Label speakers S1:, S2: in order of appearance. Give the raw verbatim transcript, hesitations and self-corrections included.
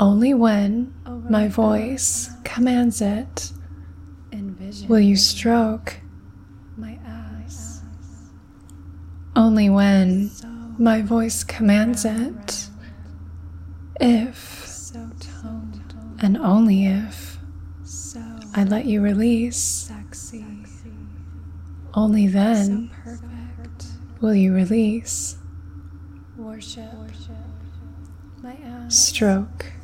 S1: Only when my voice commands it will you stroke my ass. Only when my voice commands it, if and only if I let you release, only then will you release. Stroke